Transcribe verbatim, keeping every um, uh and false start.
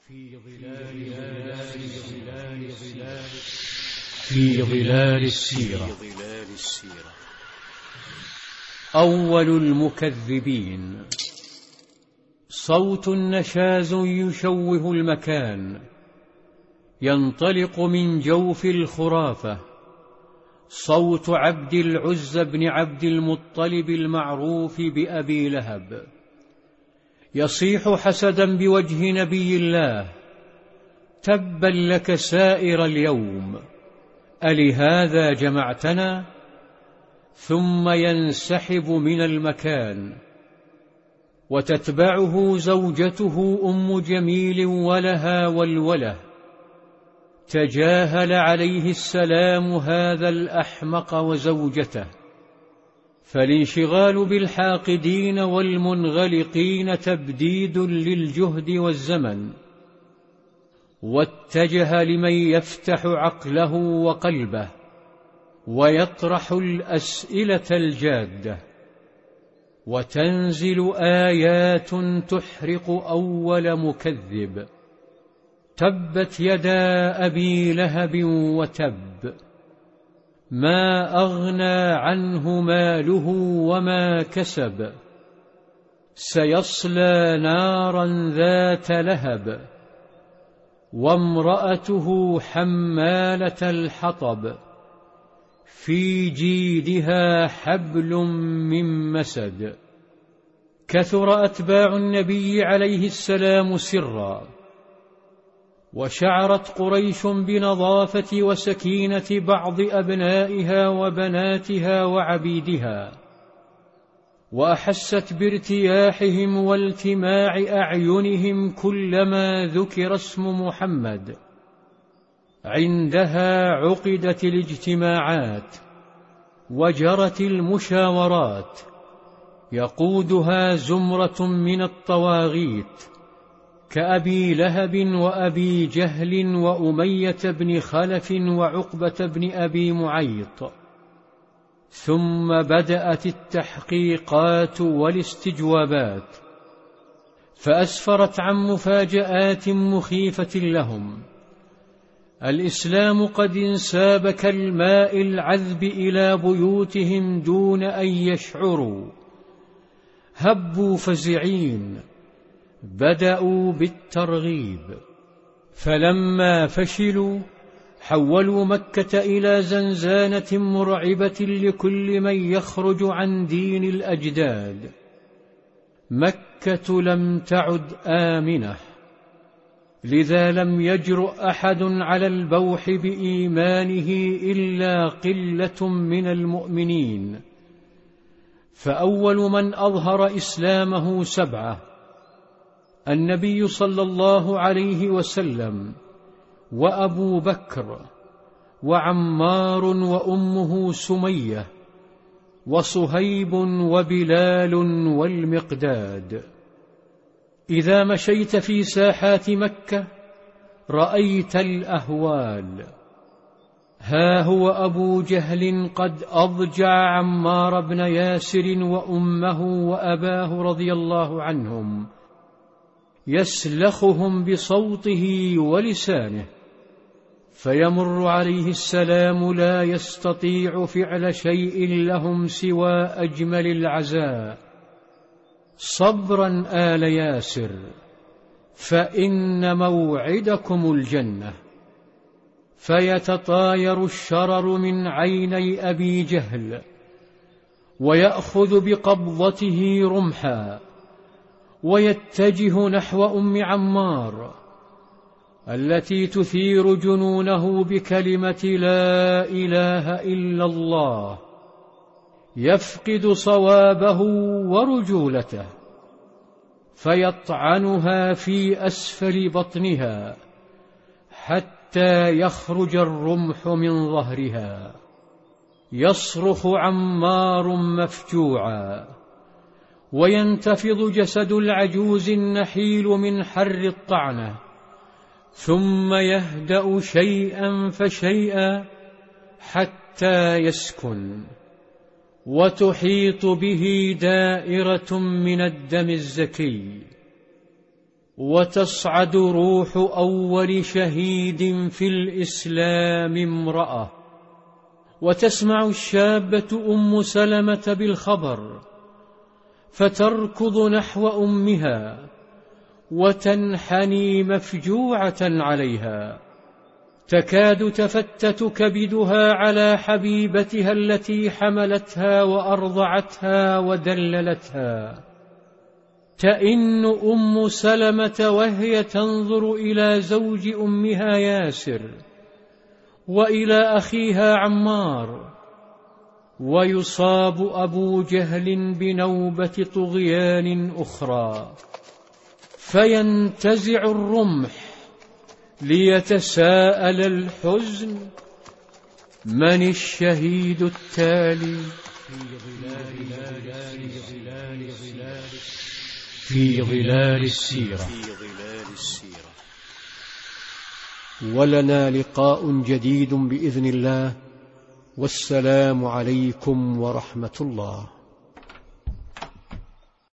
في ظلال في ظلال السيرة. أول المكذبين. صوت نشاز يشوه المكان، ينطلق من جوف الخرافة، صوت عبد العزى بن عبد المطلب المعروف بأبي لهب، يصيح حسدا بوجه نبي الله: تبا لك سائر اليوم، ألهذا جمعتنا؟ ثم ينسحب من المكان، وتتبعه زوجته أم جميل ولها والوله. تجاهل عليه السلام هذا الأحمق وزوجته، فالانشغال بالحاقدين والمنغلقين تبديد للجهد والزمن، واتجه لمن يفتح عقله وقلبه ويطرح الأسئلة الجادة. وتنزل آيات تحرق أول مكذب: تبت يدا أبي لهب وتب، ما أغنى عنه ماله وما كسب، سيصلى نارا ذات لهب، وامرأته حمالة الحطب، في جيدها حبل من مسد. كثر أتباع النبي عليه السلام سرا، وشعرت قريش بنظافة وسكينة بعض أبنائها وبناتها وعبيدها، وأحست بارتياحهم والتماع أعينهم كلما ذكر اسم محمد. عندها عقدت الاجتماعات وجرت المشاورات، يقودها زمرة من الطواغيت كأبي لهب وأبي جهل وأمية بن خلف وعقبة بن أبي معيط. ثم بدأت التحقيقات والاستجوابات، فأسفرت عن مفاجآت مخيفة لهم. الإسلام قد انساب كالماء العذب إلى بيوتهم دون أن يشعروا. هبوا فزعين، بدأوا بالترغيب، فلما فشلوا حولوا مكة إلى زنزانة مرعبة لكل من يخرج عن دين الأجداد. مكة لم تعد آمنة، لذا لم يجرؤ أحد على البوح بإيمانه إلا قلة من المؤمنين. فأول من أظهر إسلامه سبعة: النبي صلى الله عليه وسلم، وأبو بكر، وعمار وأمه سمية، وصهيب وبلال والمقداد. إذا مشيت في ساحات مكة رأيت الأهوال. ها هو أبو جهل قد أضجع عمار بن ياسر وأمه وأباه رضي الله عنهم، يسلخهم بصوته ولسانه، فيمر عليه السلام لا يستطيع فعل شيء لهم سوى أجمل العزاء: صبرا آل ياسر، فإن موعدكم الجنة. فيتطاير الشرر من عيني أبي جهل، ويأخذ بقبضته رمحا، ويتجه نحو أم عمار التي تثير جنونه بكلمة لا إله إلا الله. يفقد صوابه ورجولته، فيطعنها في أسفل بطنها حتى يخرج الرمح من ظهرها. يصرخ عمار مفجوعا، وينتفض جسد العجوز النحيل من حر الطعنة، ثم يهدأ شيئا فشيئا حتى يسكن، وتحيط به دائرة من الدم الزكي. وتصعد روح أول شهيد في الإسلام امرأة. وتسمع الشابة أم سلمة بالخبر فتركض نحو أمها وتنحني مفجوعة عليها، تكاد تفتت كبدها على حبيبتها التي حملتها وأرضعتها ودللتها. تئن أم سلمة وهي تنظر إلى زوج أمها ياسر وإلى أخيها عمار، ويصاب أبو جهل بنوبة طغيان أخرى، فينتزع الرمح ليتساءل الحزن: من الشهيد التالي؟ في ظلال السيرة. ولنا لقاء جديد بإذن الله، والسلام عليكم ورحمة الله.